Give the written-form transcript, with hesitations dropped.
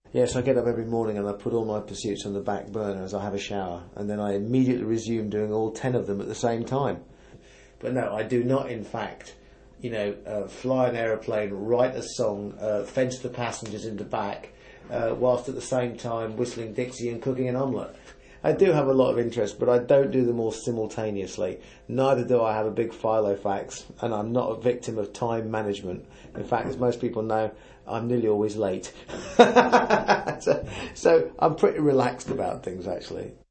Yes, I get up every morning and I put all my pursuits on the back burner as I have a shower, and then I immediately resume doing all 10 of them at the same time. But no, I do not, in fact, fly an aeroplane, write a song, fence the passengers in the back, whilst at the same time whistling Dixie and cooking an omelette. I do have a lot of interest, but I don't do them all simultaneously. Neither do I have a big Filofax, and I'm not a victim of time management. In fact, as most people know, I'm nearly always late. So I'm pretty relaxed about things, actually.